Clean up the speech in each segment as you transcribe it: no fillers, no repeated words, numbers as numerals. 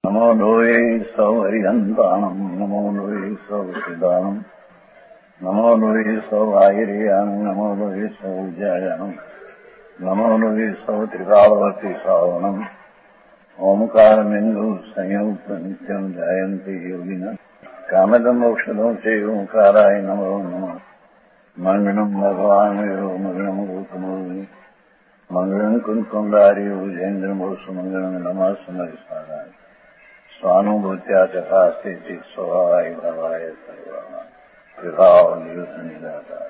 नमो लोये सौहरिहन्ताणम् नमो लोये सौहृदानम् नमो लोये सौभागिर्यानम् नमो लोये सौजायानम् नमो लोये सौत्रिकावती सावनम् ओंकारमिन्दु संयुक्त नित्यम् जायन्ति योगिनः कामदम् मोक्षदम् च ओंकाराय नमो नमः मङ्गलम् भगवान् वीरो मङ्गलम् रूपमोहि मङ्गलम् कुन्कुण्डारि भुजेन्द्रमोसु मङ्गलम् नमः समरिसाराय स्वानुभूत्या तथा स्थिति स्वभावाय भवाय सर्वभाव निदाता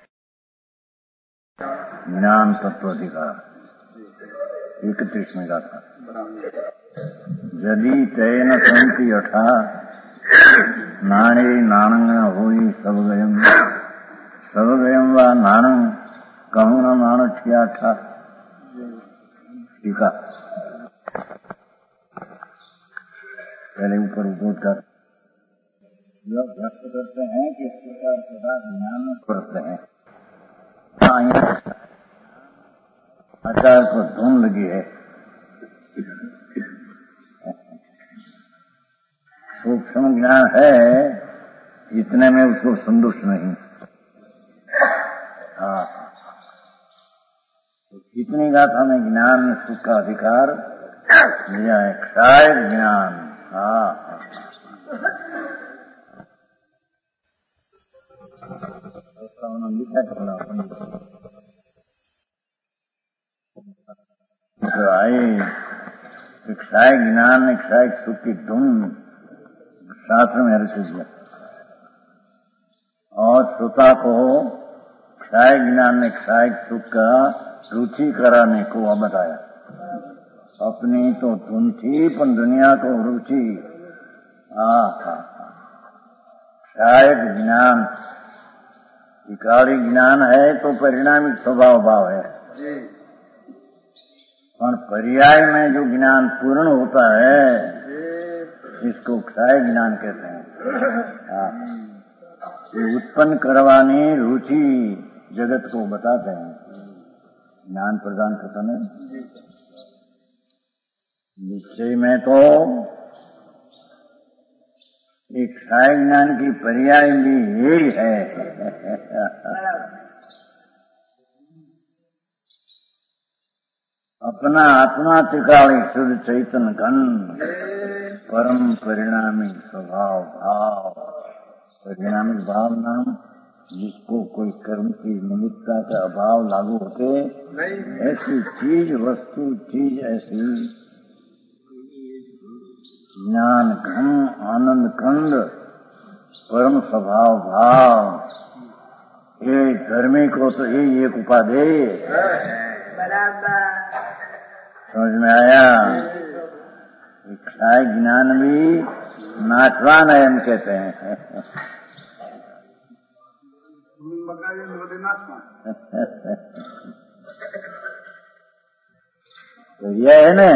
ज्ञान तत्वाधिकार 31 गाथा यदि तेन संति यथा नाणे नाणंग होई सबगयम वा नाणं कहूँ न नाणठिया ठा टीका पहले ऊपर उपोध कर लोग व्यक्त करते हैं कि इस प्रकार सदा ज्ञान करते हैं। आचार को धुन लगी है, सूक्ष्म ज्ञान है, इतने में उसको संतुष्ट नहीं। तो कितनी गाथा में ज्ञान में सुख का अधिकार लिया है, क्षय ज्ञान। लिखा थोड़ा क्षय ज्ञान में क्षय सुख की धुन शास्त्र में रचित है और श्रोता को क्षय ज्ञान में क्षय सुख का रुचि कराने को बताया। अपनी तो धुन थी पर दुनिया को रुचि। शायद ज्ञान विकारी ज्ञान है तो परिणामिक स्वभाव भाव है, पर पर्याय में जो ज्ञान पूर्ण होता है इसको क्षय ज्ञान कहते हैं। उत्पन्न करवानी रुचि जगत को बताते हैं, ज्ञान प्रदान करता है। निश्चय में तो एक क्षय ज्ञान की पर्याय भी यही है। अपना आत्मा त्रिकाली शुद्ध चैतन्य घन परम परिणामी स्वभाव भाव। परिणामिक भाव नाम जिसको कोई कर्म की निमित्ता का अभाव लागू होते, ऐसी चीज वस्तु चीज ऐसी ज्ञान घन आनंद कंद परम स्वभाव भाव। ये धर्मी को तो यही एक उपाधेय समझ में आया। क्षय ज्ञान भी नाशवान है हम कहते हैं। तो यह है न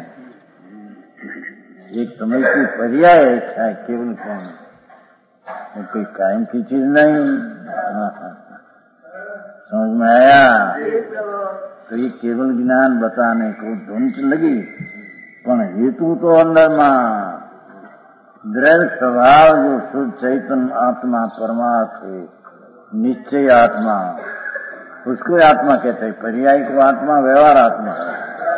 एक समय की पर्याय है, केवल कौन कोई कायम की चीज नहीं। समझ में आया। तो ये केवल ज्ञान बताने को धुन लगी, पर हेतु तो अंदर मां दृढ़ स्वभाव जो शुद्ध चैतन्य आत्मा परमात्मा निश्चय आत्मा, उसको आत्मा कहते हैं। पर्याय को आत्मा व्यवहार आत्मा है।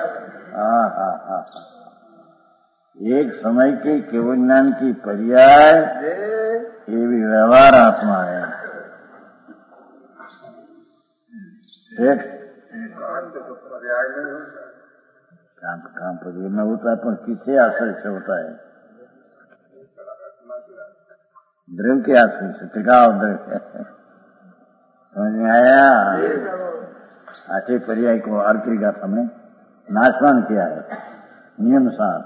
एक समय के केवल ज्ञान की पर्याय ये भी व्यवहार आत्मा है। काम पर्याय में होता है, पर किससे आश्रय से होता है? द्रव्य के आश्रय से, टिकाव द्रव्य। समझ में आया। आठे पर्याय को आरती गाथा में नाशवान किया है नियम साथ।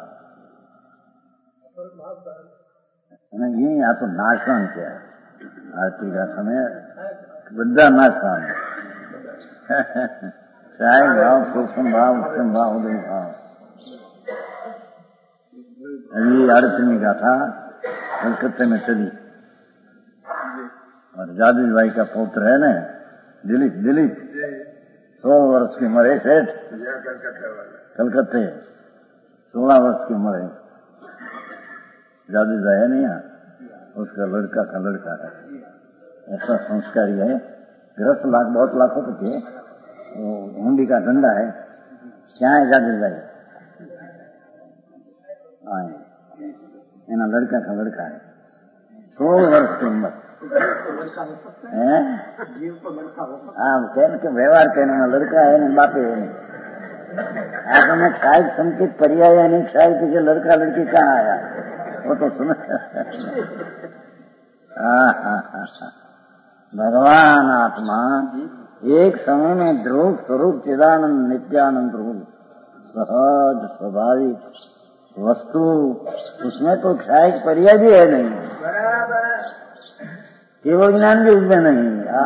नहीं, यहाँ तो नाशवान किया है आरती गाथा में, बद्दा नाशवान। चाहे भाव सूक्ष्म भाव उत्तम भाव उदय भाव। अभी आरती गाथा कलकत्ते में चली और जादू भाई का पौत्र है न दिलीप 100 वर्ष की उम्र है सेठ, कलकत्ते 16 वर्ष की उम्र है। जादूजा है नहीं यहाँ, उसका लड़का का लड़का है, ऐसा संस्कारी है। ग्रस्त लाख बहुत लाखों के वो हुंडी का धंधा है, क्या है जादूजा है, एना लड़का का लड़का है, 16 वर्ष की उम्र है। हाँ कहने के व्यवहार कहने में लड़का है नहीं, बापे है नहीं। आपने शायद संकेत पर्याय या नहीं, शायद कि जो लड़का लड़की कहाँ आया वो तो सुना। भगवान आत्मा एक समय में ध्रुव स्वरूप चिदानंद नित्यानंद रूप सहज स्वाभाविक वस्तु, उसमें तो क्षायक पर्याय भी है नहीं, केवल ज्ञान भी उसमें नहीं।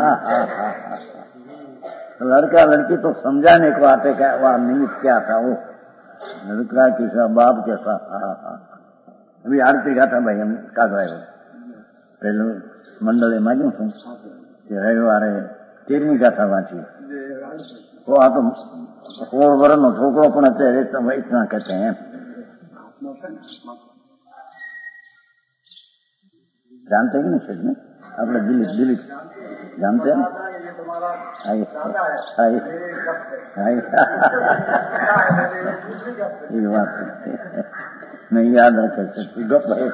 लड़का लड़की तो समझाने को आते, क्या वह निमित्त क्या था, वो लड़का कैसा बाप कैसा। अभी आरती गाथा भाई हम का पहले मंडले में जो रविवार 13મી गाथा वांची, वो आ तो 16 वर्ष नो छोकरो पण अत्यारे इतना कहते हैं। जानते हैं कि नहीं सच में अपने दिलीप जानते हैं? ये बात नहीं याद रखे सकती गप है।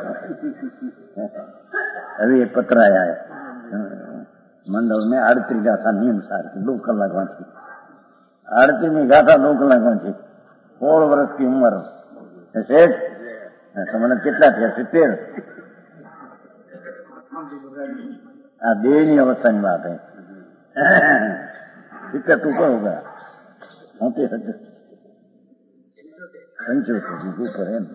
अभी ये पत्र आया है मंडल में, 38 गाथा नियम सार की 2 कलाक वांची, 38મી गाथा 2 कलाक वांची, 16 वर्ष की उम्र सेठ तो मैंने कितना थे 70। देनी अवस्था की बात है, 70 तो ऊपर होगा, 75 ऊपर है।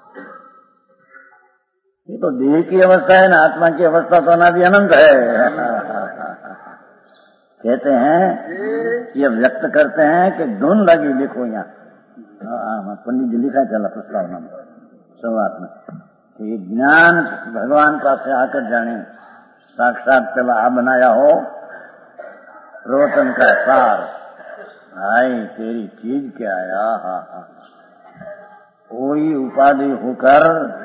ये तो देह की अवस्था है ना, आत्मा की अवस्था तो अनादि अनंत है। कहते हैं ये व्यक्त करते हैं कि धुन लगी, देखो यहाँ पंडित जी लिखा चला प्रस्तावना में शुरुआत में कि ज्ञान भगवान पास से आकर जाने, साक्षात पहला आ बनाया हो प्रवचन का सार। भाई तेरी चीज क्या है, कोई उपाधि होकर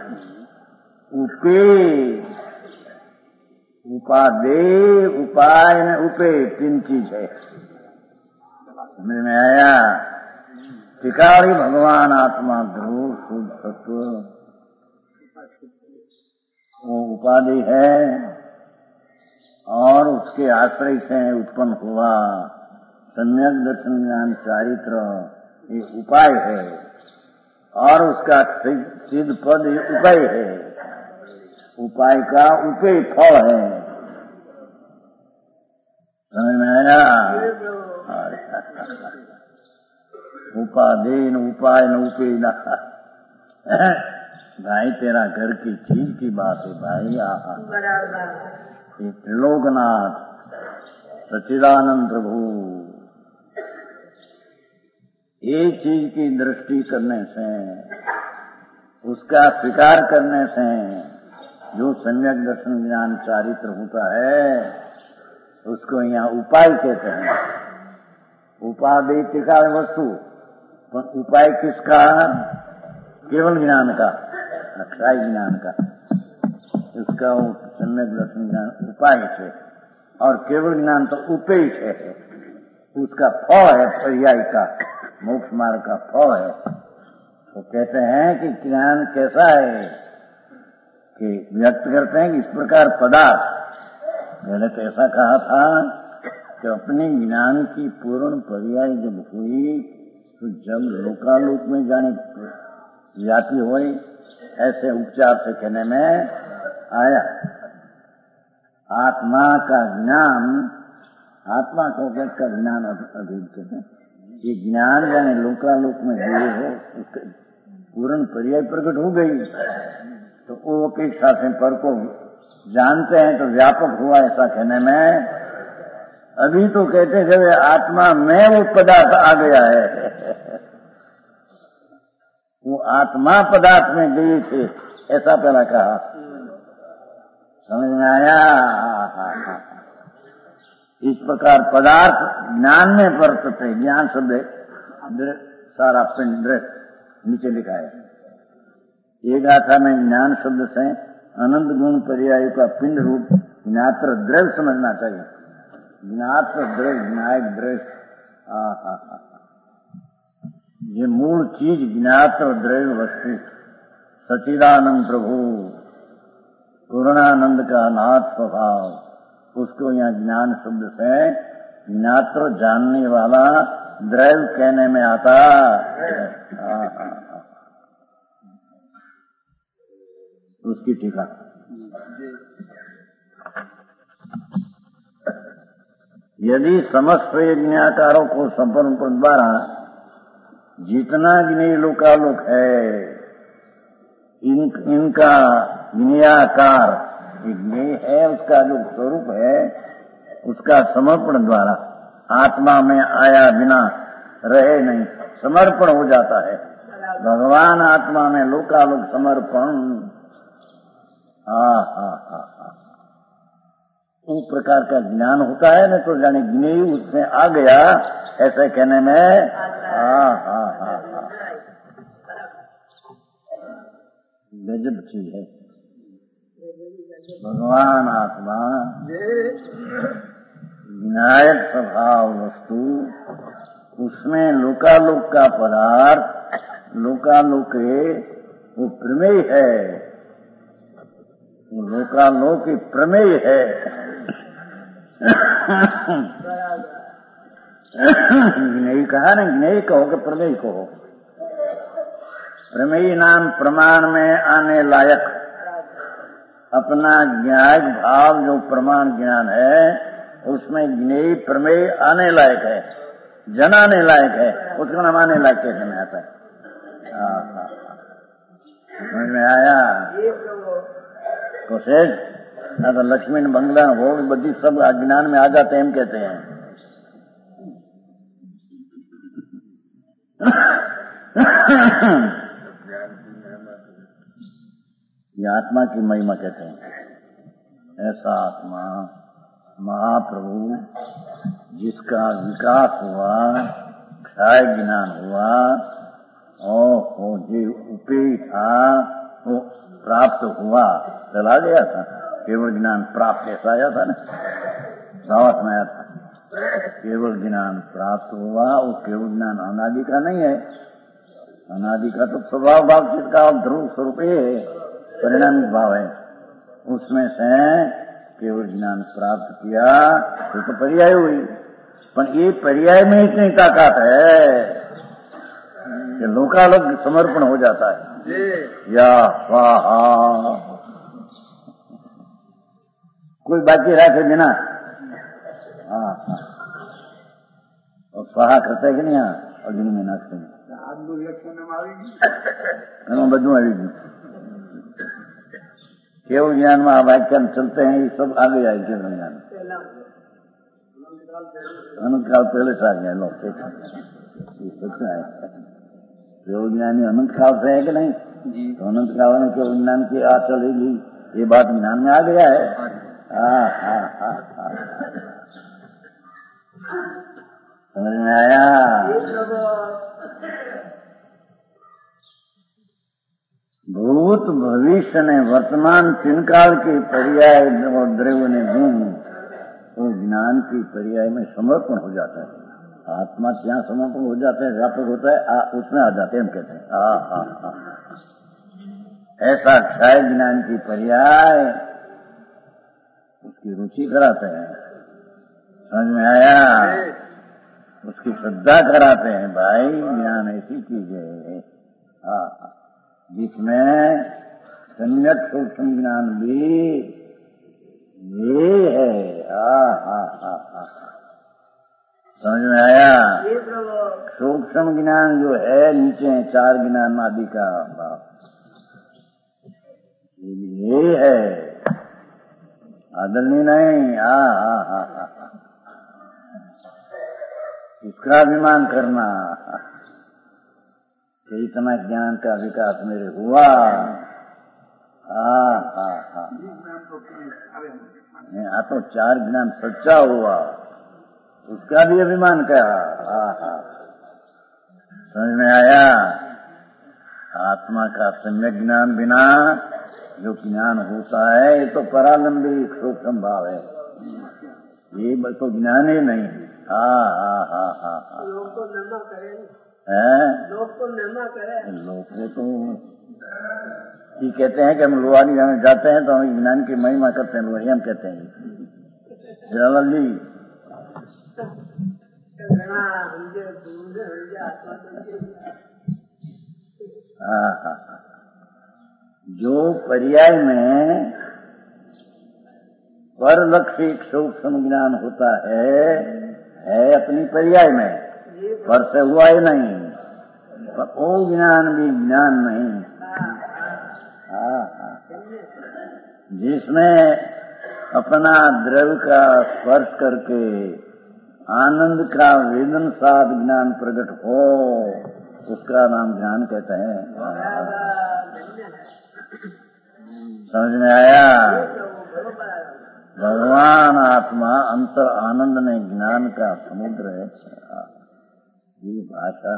उपे उपादे उपाय में उपे 3 चीज है। समझ में आया? टिकारी भगवान आत्मा ध्रुव शुद्ध सत्व, वो उपाधि है और उसके आश्रय से उत्पन्न हुआ सम्यक दर्शन ज्ञान चारित्र, ये उपाय है और उसका सिद्ध पद ये उपाय है, उपाय का उपेय फल है। समझ में आया? उपादेन उपाय न उपेय न। भाई तेरा घर की चीज की बात है भाई। त्रिलोकनाथ सच्चिदानंद प्रभु, एक चीज की दृष्टि करने से, उसका स्वीकार करने से जो सम्यक दर्शन ज्ञान चारित्र होता है उसको यहाँ उपाय कहते हैं। उपादेय टिकाय वस्तु, पर उपाय किसका? केवल ज्ञान का, अक्षय ज्ञान का, इसका सम्यक दर्शन ज्ञान उपाय है और केवल ज्ञान तो उपेय है, उसका फल है, पर्याय का मोक्ष मार्ग का फल है। तो कहते हैं कि ज्ञान कैसा है कि व्यक्त करते हैं कि इस प्रकार पदार्थ, मैंने तो ऐसा कहा था कि अपने ज्ञान की पूर्ण पर्याय जब हुई तो जब लोकालोक में जाने जाती हुई, ऐसे उपचार से कहने में आया। आत्मा का ज्ञान, आत्मा को का ज्ञान अधीन कहते हैं। ये ज्ञान यानी लोकालोक में हुए हो, उसके पूर्ण पर्याय प्रकट हो गई तो वो अपेक्षा से पर को जानते हैं तो व्यापक हुआ, ऐसा कहने में। अभी तो कहते थे आत्मा में वो पदार्थ आ गया है, वो आत्मा पदार्थ में गई थी, ऐसा पहला कहा। समझ में आया? इस प्रकार पदार्थ ज्ञान में वर्तते, ज्ञान शब्द सारा पिंड नीचे लिखा है, एक गाथा में ज्ञान शब्द से अनंत गुण पर्याय का पिंड रूप ज्ञात्र द्रव्य समझना चाहिए। ज्ञात्र द्रव्य, ज्ञायक द्रव्य, ये मूल चीज ज्ञात्र द्रव्य वस्तु सच्चिदानंद प्रभु पूर्णानंद का नाथ स्वभाव, उसको यहाँ ज्ञान शब्द से ज्ञात्र जानने वाला द्रव्य कहने में आता। उसकी टीका यदि समस्त यज्ञाकारों को संपूर्ण द्वारा जितना ज्ञेय लोकालोक है, इनका ज्ञेयाकार ज्ञेय है, उसका जो स्वरूप है, उसका समर्पण द्वारा आत्मा में आया बिना रहे नहीं, समर्पण हो जाता है। भगवान आत्मा में लोकालोक समर्पण, उस प्रकार का ज्ञान होता है न, तो जाने ज्ञेय उसमें आ गया, ऐसे कहने में गजब चीज है। भगवान आत्मा विनायक स्वभाव वस्तु, उसमें लोकालोक का पदार्थ, लोकालोक वो प्रमेय है, वो लोकालोक की प्रमेय है। ज्ञेय कहा ना, ज्ञेय कहो कि प्रमेय कहो। प्रमेय नाम प्रमाण में आने लायक अपना ज्ञायक भाव जो प्रमाण ज्ञान है, उसमें ज्ञेय प्रमेय आने लायक है, जनाने लायक है, उसका नाम आने लायक कैसे में आता है। समझ में आया? कोशिश ना तो लक्ष्मी बंगला हो बदी सब अज्ञान में आ जाते हैं, हम कहते हैं। ये आत्मा की महिमा कहते हैं। ऐसा आत्मा महाप्रभु जिसका विकास हुआ, क्षय ज्ञान हुआ, और जो उपेय था वो प्राप्त हुआ, चला गया था। केवल ज्ञान प्राप्त ऐसा आया था ना, दावत में आया था। केवल ज्ञान प्राप्त हुआ, वो केवल ज्ञान अनादि का नहीं है। अनादि का तो स्वभाव भाव जिसका ध्रुव स्वरूप है, परिणामिक भाव है। उसमें से केवल ज्ञान प्राप्त किया तो पर्याय हुई, पर ये पर्याय में इतनी ताकत है कि लोकालोक समर्पण हो जाता है। या स्वाहा, कोई बाकी रखे बिना और स्वाहा करता है कि नहीं? अग्नि में नाचते हैं, બધું આવી ગયું। केवल ज्ञान में वाक्यान चलते हैं, ये सब आगे आए। केवल ज्ञान अनंत काल पहले से आ गया लोग, सच्चा है। केवल ज्ञानी अनंत काल से है कि नहीं? तो अनंत काल में केवल ज्ञान की आ चलेगी, ये बात ज्ञान में आ गया है। समझ में आया? भूत भविष्य ने वर्तमान तीन काल के पर्याय और द्रव्य ने गुण, तो ज्ञान की पर्याय में समर्पण हो जाता है। आत्मा क्या समर्पण हो जाता है, व्यापक होता है, उसमें आ जाते हैं, हम कहते हैं। ऐसा क्षय ज्ञान की पर्याय उसकी रुचि कराते हैं। समझ में आया? उसकी श्रद्धा कराते हैं। भाई ज्ञान ऐसी चीज है जिसमें सम्यक सूक्ष्म ज्ञान भी ये है। समझ में आया? सूक्ष्म ज्ञान जो है नीचे चार ज्ञान आदि का ये है, आदरणीय नहीं। इसका अभिमान करना कि इतना ज्ञान का विकास मेरे हुआ। तो चार ज्ञान सच्चा हुआ, उसका भी अभिमान क्या? समझ में आया? आत्मा का सम्यक ज्ञान बिना जो ज्ञान होता है ये तो परालंबी सूक्ष्म भाव है, ये तो ज्ञान ही नहीं। लोग तो निर्मा करें, लोग तो निर्मा करें, लोग तो ये कहते हैं कि हम लोहानी में जाते हैं तो हम ज्ञान की महिमा करते हैं, लोहानी हम कहते हैं जलाल जी। जो पर्याय में पर लक्षिक सूक्ष्म ज्ञान होता है अपनी पर्याय में, पर से हुआ ही नहीं, पर वो ज्ञान भी ज्ञान नहीं। जिसमें अपना द्रव्य का स्पर्श करके आनंद का वेदन साध ज्ञान प्रकट हो, उसका नाम ज्ञान कहते हैं। समझ में आया? भगवान आत्मा अंतर आनंद में ज्ञान का समुद्र है। ये भाषा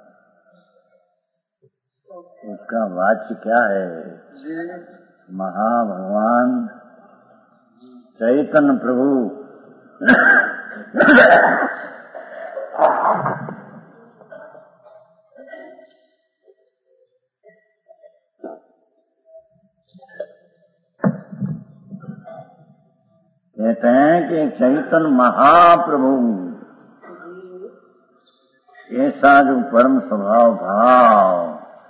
उसका वाच्य क्या है? महाभगवान चैतन्य प्रभु कहते हैं कि चैतन्य महाप्रभु ऐसा जो परम स्वभाव भाव,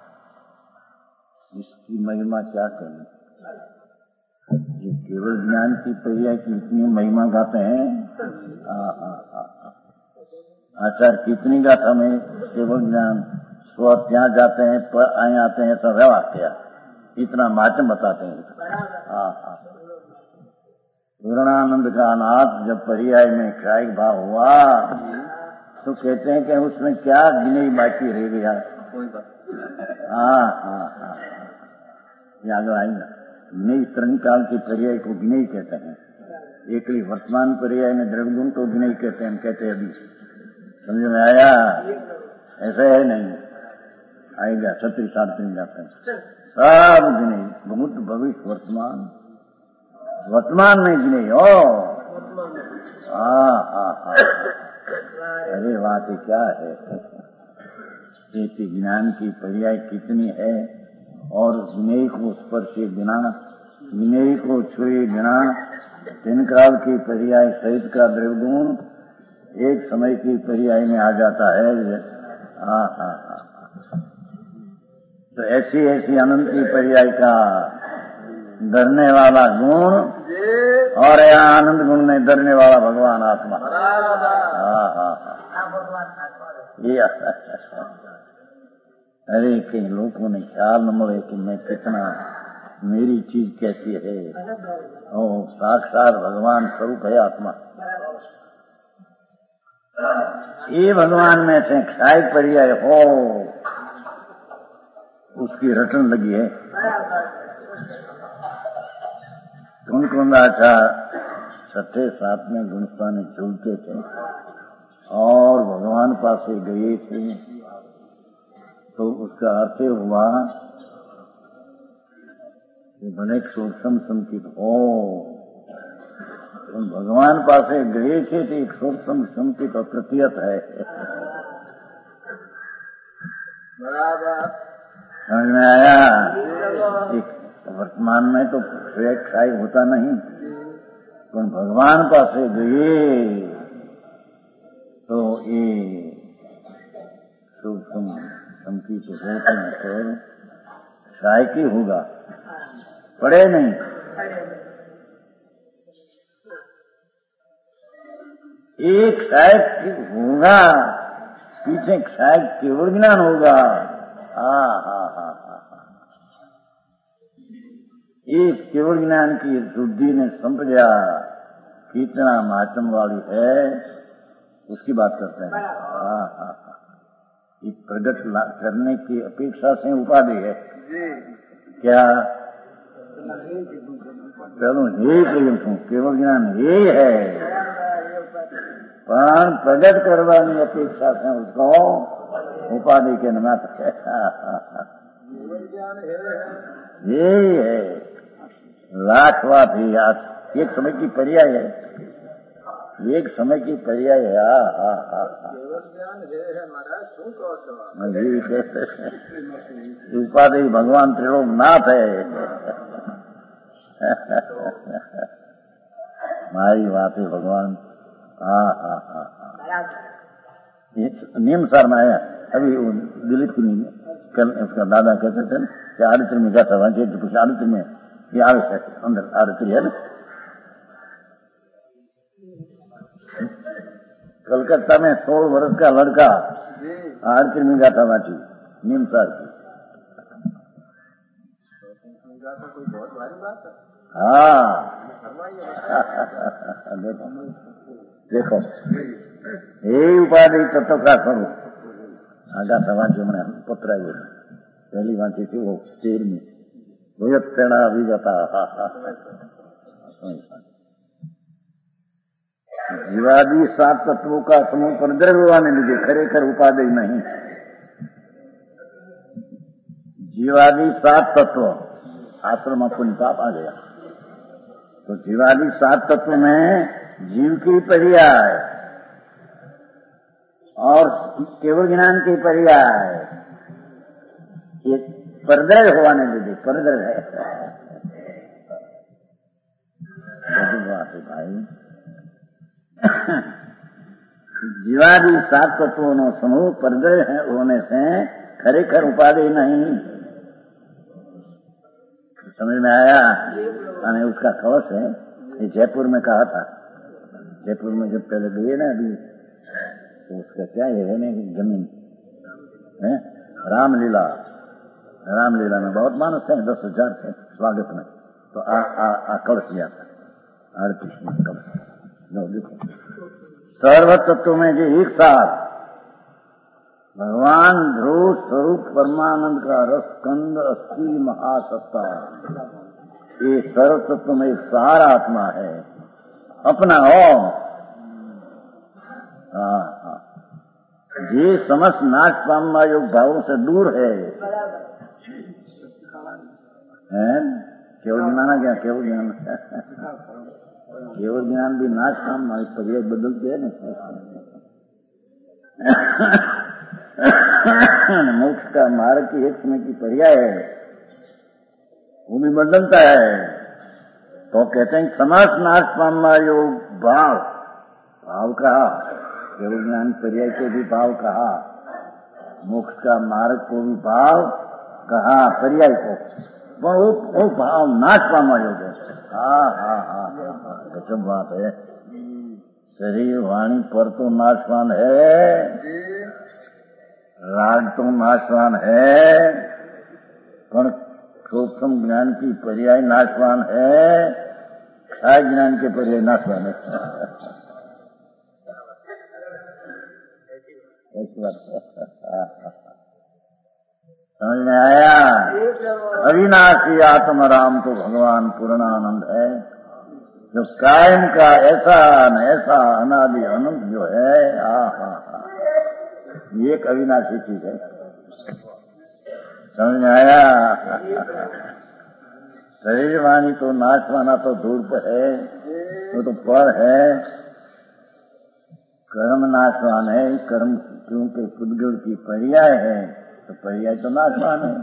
इसकी महिमा क्या करें? ये केवल ज्ञान की पर्याय की इतनी महिमा गाते हैं। आचार्य कितनी गाथा में केवल ज्ञान स्व ત્યાં जाते हैं पर आए आते हैं सब व्यवहार किया, इतना माध्यम बताते हैं। पूर्णानंद का अनाथ जब पर्याय में क्षायिक भाव हुआ तो कहते हैं कि उसमें क्या गिने बाकी रह गया। याद आएगा गिने तरंग काल के पर्याय को गिने कहते हैं। एकली वर्तमान पर्याय में द्रव्यगुण को गिने कहते हैं, कहते हैं अभी समझ में आया? ऐसा है नहीं, आएगा छत्री सात्री जाते हैं सब गिने, भूत भविष्य वर्तमान में गिने हो। अरे बात क्या है, ज्ञान की पर्याय कितनी है, और विनय को स्पर्श बिना, विनय को छुए बिना तीन काल की पर्याय सहित का द्रव्यगुण एक समय की पर्याय में आ जाता है। तो ऐसी ऐसी अनंत की पर्याय का डरने वाला गुण, और यहाँ आनंद गुण में डरने वाला भगवान आत्मा। अरे कई लोगों ने ख्याल न मिले कि मैं कितना, मेरी चीज कैसी है। ओ साक्षात भगवान स्वरूप है आत्मा। ये भगवान में से क्षाय पर्याय हो, उसकी रटन लगी है। कौन अच्छा छठे सातवें गुणस्थानी चलते थे और भगवान पास गए थे, तो उसका अर्थ हुआ कि भले सूक्ष्म संकित हो, तो भगवान पास गए थे तो एक सूक्ष्म संकित अप्रतियत है। बराबर समझ में आया? वर्तमान में तो क्षय होता नहीं, तो भगवान पास गए तो ये सूक्ष्म संकित होते हैं तो क्षय की होगा, पड़े नहीं। एक क्षय होगा, पीछे क्षय केवल ज्ञान होगा। इस केवल ज्ञान की शुद्धि ने समझा कितना महात्म वाली है, उसकी बात करते हैं। ये प्रकट करने की अपेक्षा से उपाधि है क्या? चलो यही कहूँ छू, केवल ज्ञान यही है, पर प्रकट करवाने की अपेक्षा से उसको उपाधि के निमित्त है। ज्ञान है यही है लाखवात ही आज एक समय की पर्याय है, एक समय की पर्याय है। केवल ज्ञान है महाराज શું કહો છો? उपाधि भगवान त्रिलोकनाथ है। मारी बात है भगवान। नियम सर में आया अभी दिलीप की नींद कल उसका दादा कहते थे कि आदित्य में जाता हुआ कुछ आदित्य में ये आवश्यक अंदर आदित्य है ना। कलकत्ता में 16 वर्ष का लड़का आरती में गाता बाची नीम सर की। कोई बहुत भारी बात है। हाँ देखो यही उपाधि तत्व का स्वरूप आगा समाज में पुत्र आए पहली वांची थी वो चेर में प्रेरणा अभिगता। जीवादि 7 तत्वों का समूह पर द्रव्य होने लीजिए खरेखर उपाधि नहीं। जीवादि 7 तत्व आश्रम पुण्य पाप आ गया तो जीवादि 7 तत्व में जीव की पर्याय और केवल ज्ञान की पर्याय ये परद्रव्य होने लीजिए परद्रव्य है भाई। जीवादि 7 तत्वों नो समूह परद्रव्य होने से खरेखर उपाधि नहीं। समझ में आया? मैंने उसका कवच है ये जयपुर में कहा था। जयपुर में जब पहले गए ना अभी तो उसका क्या है रहने की जमीन है रामलीला में बहुत मानस है 10,000 थे स्वागत में तो कवच लिया था आरती में कवच। देखो सर्व तत्व में जो एक साथ भगवान ध्रुव स्वरूप परमानंद का रस कंद अस्थि महासत्ता ये सर्व तत्व में एक सार आत्मा है अपना हो। ये समस्त नाश पामवा योग भावों से दूर है। केवल ज्ञान क्या केवल ज्ञान केवल ज्ञान भी नाश काम पर्याय बदलते है ना। मोक्ष का मार्ग की एक समय की पर्याय है वो भी बदलता है तो कहते हैं समस्त नाश पामवा योग भाव कहा केवल ज्ञान पर्याय को भी भाव कहा मोक्ष का मार्ग को भी भाव कहा पर्याय को वो भाव नाश पामवा योग है। गजब बात है। शरीर वाणी पर तो नाशवान है राग तो नाशवान है पर सूक्ष्म ज्ञान की पर्याय नाशवान है क्षय ज्ञान के पर्याय नाशवान है। समझ में आया? अविनाशी आत्म राम तो भगवान पूर्णानंद है जो कायम का ऐसा न ऐसा अनादि अनंत जो है। ये एक अविनाशी चीज है। समझ में आया? शरीर वाणी तो नाशवाना तो दूर पर है वो तो पर है। कर्म नाशवान है कर्म क्योंकि पुद्गल की पर्याय है तो पर्याय तो नाशवान है।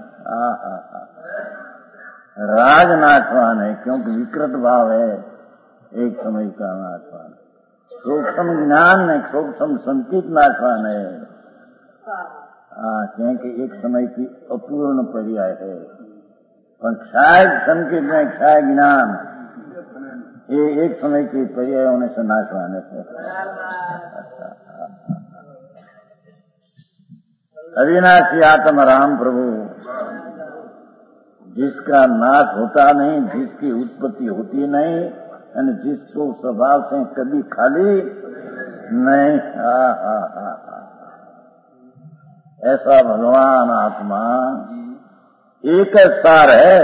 राग नाशवान है क्योंकि विकृत भाव है एक समय का नाशवान। सूक्ष्म ज्ञान में सूक्ष्म संकेत नाशवान है क्योंकि एक समय की अपूर्ण पर्याय है पर क्षय संकेत में क्षय ज्ञान ये एक समय की पर्याय होने से नाशवान है। अविनाशी आत्म राम प्रभु जिसका नाश होता नहीं जिसकी उत्पत्ति होती नहीं और जिसको स्वभाव से कभी खाली नहीं। ऐसा भगवान आत्मा एक सार है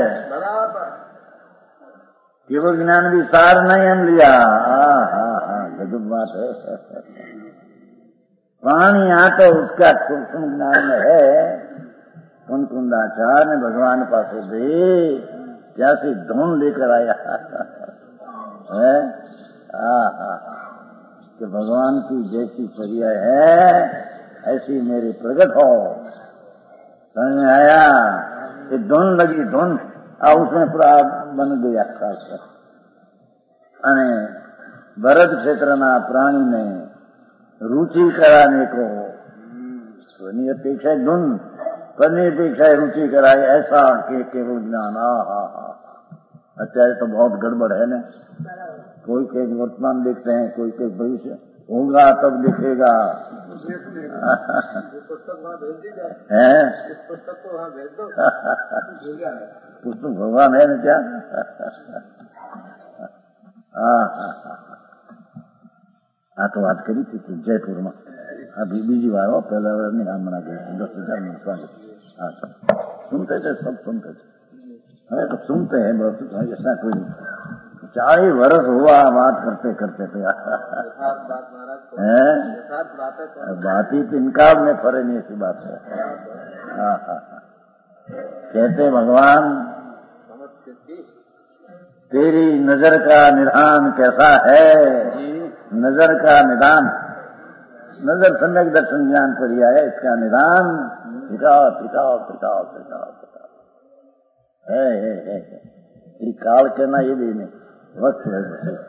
केवल ज्ञान भी सार नहीं हम लिया। गजब बात है। प्राणी यहाँ तो उसका सूक्ष्म ज्ञान है कुंकुंदाचार्य ने भगवान पास गए, कैसी धुन लेकर आया है। कि भगवान की जैसी पर्याय है ऐसी मेरी प्रकट हो। समझ में आया? कि धुन लगी धुन और उसमें पूरा बन गया खास। अने भरत क्षेत्र ना प्राणी ने रुचि कराने को स्वनी अपेक्षा धुन करने अपेक्षा रुचि कराए, ऐसा केवल ज्ञान। अत्याचार तो बहुत गड़बड़ है ना। कोई के वर्तमान देखते हैं, कोई के भविष्य होगा तब दिखेगा। है पुस्तक को वहाँ भेज दो। पुस्तक भगवान है ना क्या? तो बात करी थी जयपुर में, अभी बीजी बार हो, पहला बार नहीं हम मना गए 10,000 में स्वागत। सुनते थे, सब सुनते थे। अरे तो सुनते हैं बहुत, ऐसा कोई 40 वर्ष हुआ बात करते करते थे। बात ही इनकार में फरे नहीं, ऐसी बात है। कहते भगवान तेरी नजर का निधान कैसा है? नजर का निदान, नजर सम्यक दर्शन ज्ञान पर ही आया, इसका निदान टिकाओ टिकाओ टिकाओ टिकाओ टिकाओ है। ये काल कहना ये भी नहीं, वक्त है।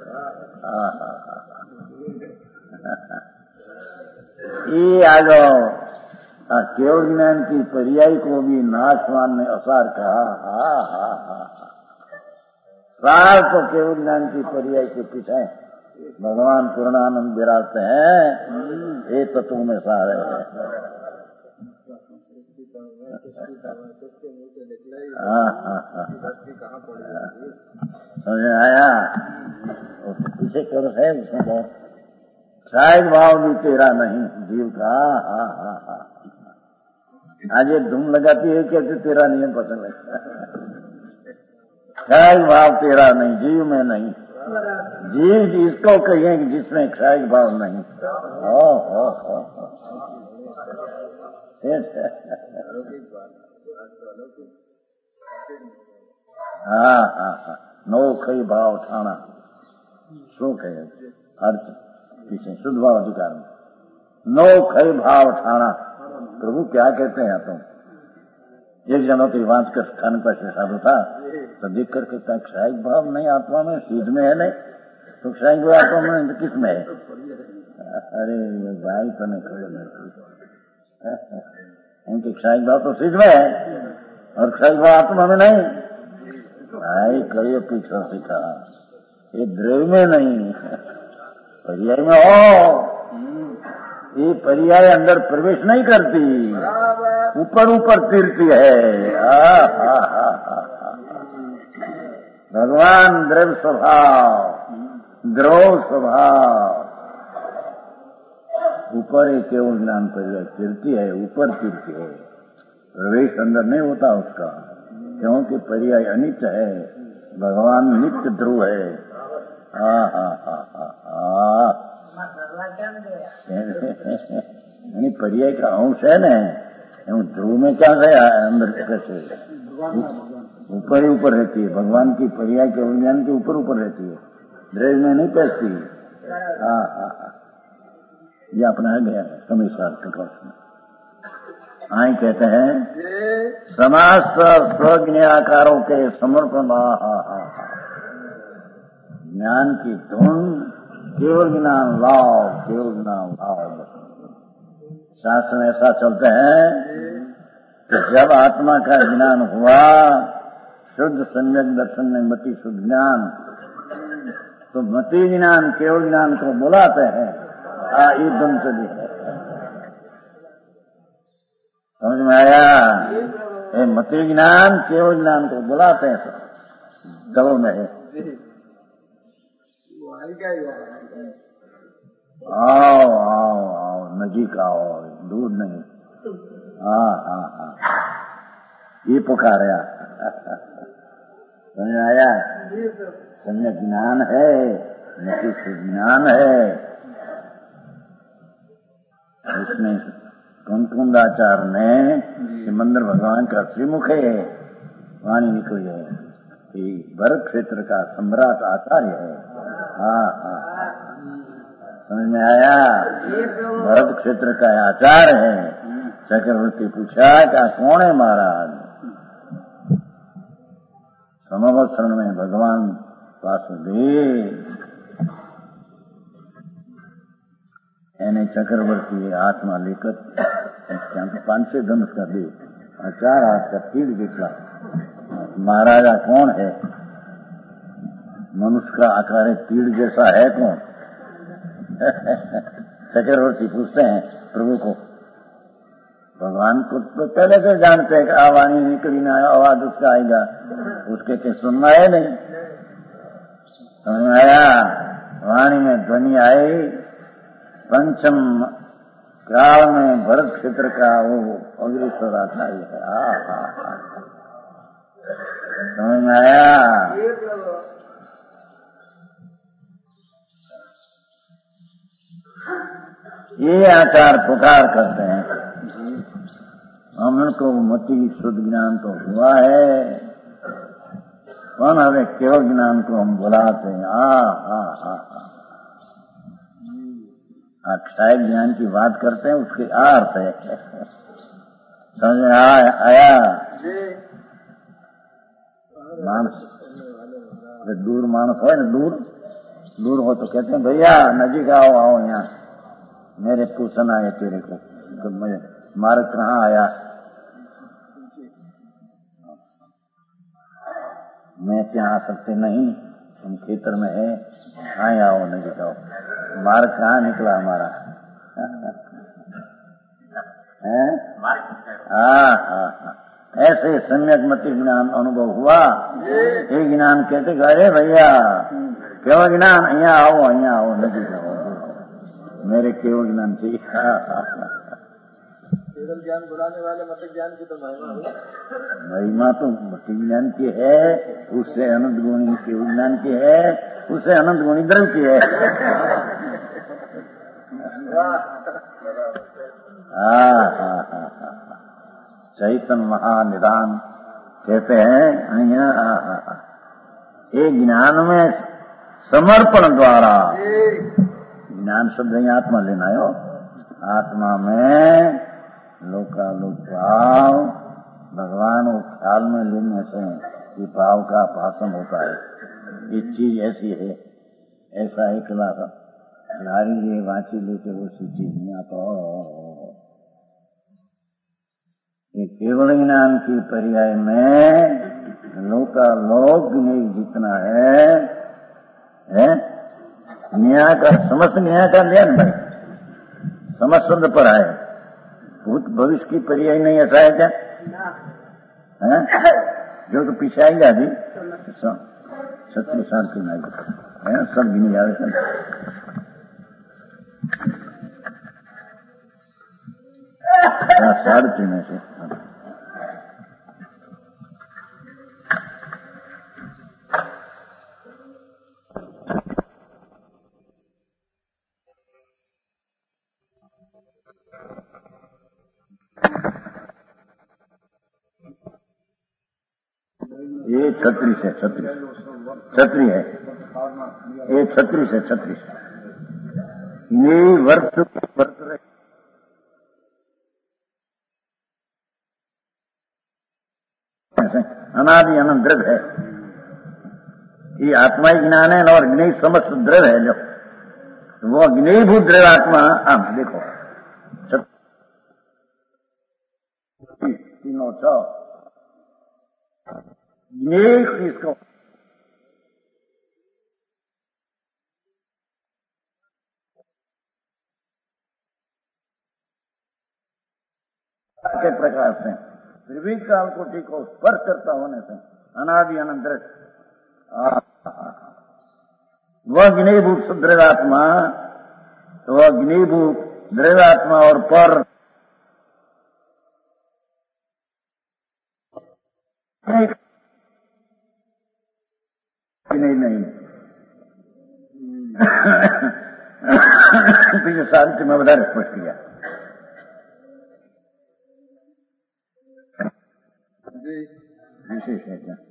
ये आ जाओ, केवल ज्ञान की पर्याय को भी नाशवान ने असार कहा। सार तो केवल ज्ञान की पर्याय के पीछे भगवान पूर्णानंद विराजते हैं, ये तत्व में सारे है। समझ आया? पीछे कर है उसमें बहुत शायद भाव भी तेरा नहीं जीव का। आज ये धूम लगाती है कैसे तेरा नियम पसंद है। शायद भाव तेरा नहीं, जीव में नहीं। जीव जिसको कहिए कि जिसमें क्षय भाव नहीं। हाँ, नो खई भाव ठाना सुख है अर्थ पीछे शुद्ध भाव अधिकार में। नो खई भाव ठाना, प्रभु क्या कहते हैं तुम? एक जनो तो वांच कर खाने पर साधु था, तो देख कर कहता क्षायिक भाव नहीं आत्मा में, सिद्ध में है नहीं, तो क्षायिक भाव आत्मा में तो किस में है? अरे भाई तो नहीं खड़े, इनके क्षायिक भाव तो सिद्ध में है और क्षायिक भाव आत्मा में नहीं। भाई करिए पीछे सीखा, ये द्रव्य में नहीं पर्याय में हो। ये पर्याय अंदर प्रवेश नहीं करती, ऊपर ऊपर तीरती है। भगवान द्रव्य स्वभाव, द्रव स्वभाव, ऊपर ही केवल ज्ञान पर्याय तीरती है, ऊपर तीरती है, प्रवेश अंदर नहीं होता उसका, क्योंकि पर्याय अनित्य है, भगवान नित्य ध्रुव है। पर्याय का अंश है न, ध्रुव में क्या गया अंदर कैसे ऊपर ही ऊपर रहती है। भगवान की पर्याय के विज्ञान के ऊपर ऊपर रहती है, द्रव्य में नहीं पैसती। ये अपना गया है समय साल प्रकाश में। आई कहते हैं समाज स्वज्ञाकारों के समर्पण, ज्ञान की धुन, केवल ज्ञान लाओ, केवल ज्ञान लाओ। शास्त्र में ऐसा चलते हैं कि जब आत्मा का ज्ञान हुआ, शुद्ध सम्यक दर्शन में मति शुद्ध ज्ञान, तो मति ज्ञान केवल ज्ञान को बुलाते हैं। ये धुन चली है, समझ में आया? मति ज्ञान केवल ज्ञान को बुलाते हैं, दबों में है। आओ आओ आओ, नजीक आओ, दूर नहीं। ये पुकारा, समझ आया? सम्यक ज्ञान है, नतीश ज्ञान है, इसमें कुंकुंदाचार्य ने सिमंदर भगवान का श्रीमुख है वाणी निकली है कि भरत क्षेत्र का सम्राट आचार्य है। हाँ हाँ समझ में आया? भरत क्षेत्र का आचार्य है। चक्रवर्ती पूछा क्या कौन है महाराज? समवत्सरण में भगवान वासुदेव એને चक्रवर्ती हाथમાં लेकर ત્યાં તો 500 धनुष का दे 4 हाथ का तीर दिखला। महाराजा कौन है? मनुष्य का आकार तीर जैसा है कौन? चक्रवर्ती पूछते हैं प्रभु को। भगवान को तो पहले से जानते हैं कि आवाणी निकली ना आवाज उसका आएगा, उसके के सुनना है नहीं। समझ में आया? वाणी में ध्वनि आई। पंचम काल में भरत क्षेत्र का वो अग्रेसर आचार्य है। समझ में आया? ये आचार पुकार करते हैं। हमको मति शुद्ध ज्ञान तो हुआ है, पर हमें केवल ज्ञान को हम बुलाते हैं। अक्षय ज्ञान की बात करते हैं, उसके अर्थ है। समझ में आया? मानस दूर मानस हो ना, दूर हो तो कहते हैं भैया नजीक आओ यहाँ, मेरे पूछना है तेरे को मार्ग कहाँ आया? मैं क्या आ सकते नहीं, तुम खेतर में है, आए आओ नजीक आओ। मार्ग कहाँ निकला हमारा? ऐसे सम्यक मति ज्ञान अनुभव हुआ। ये ज्ञान कहते अरे भैया केवल ज्ञान, यहाँ आओ नजीक आओ, मेरे केवल ज्ञान चाहिए। केवल ज्ञान बुलाने वाले मत ज्ञान की तो महिमा तो मत ज्ञान की है, उससे अनंत गुणी केवल ज्ञान की है, उससे अनंत गुणी द्रव्य की है। चैतन्य महानिदान कहते हैं ये ज्ञान में समर्पण द्वारा, ज्ञान शब्द ही आत्मा लेना है। आत्मा में लोकालोक भाव भगवान को ख्याल में लेने से ये भाव का भाषण होता है। ये चीज ऐसी है, ऐसा एक लारी लिए वाची लेके वो सी चीज नहीं आता। ये केवल ज्ञान की पर्याय में लोकालोक नहीं जितना है न्याय का समस्त न्याय का ज्ञान भाई समस्त शब्द पर आए, भूत भविष्य की पर्याय नहीं ऐसा है क्या? जो तो पीछे आएगा जी 36 साल की नाई सब गिनी जावे सब। साढ़े 3 से ये 36 है, 36 है, ये 36 है, 36 ये वर्ष रहे अनादि अनंत द्रव्य है। ये आत्मा ही ज्ञान है और ज्ञेय समस्त द्रव्य है। जो वो ज्ञेयभूत द्रव्य आत्मा, आप देखो 306 ज्ञेय इसको के प्रकार से त्रिविध काल कोटि को स्पर्श करता होने से अनादि अनंत वह ज्ञेयभूत द्रव्यात्मा, तो वह ज्ञेयभूत द्रव्यात्मा और पर नहीं पीछे साहित्य में बता स्पष्ट किया। विशेष है क्या?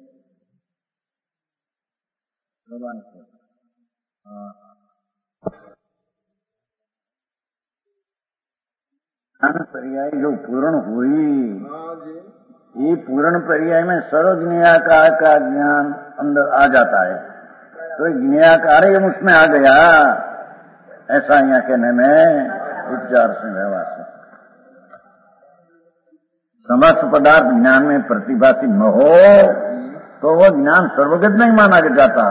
पर्याय जो पूर्ण हुई, ये पूर्ण पर्याय में सर्व ज्ञेयाकार का ज्ञान अंदर आ जाता है, तो ज्ञेयाकार ही उसमें आ गया, ऐसा यहाँ कहने में उच्चार से व्यवहार से। समस्त पदार्थ ज्ञान में प्रतिभासी न हो तो वो ज्ञान सर्वगत नहीं माना जाता।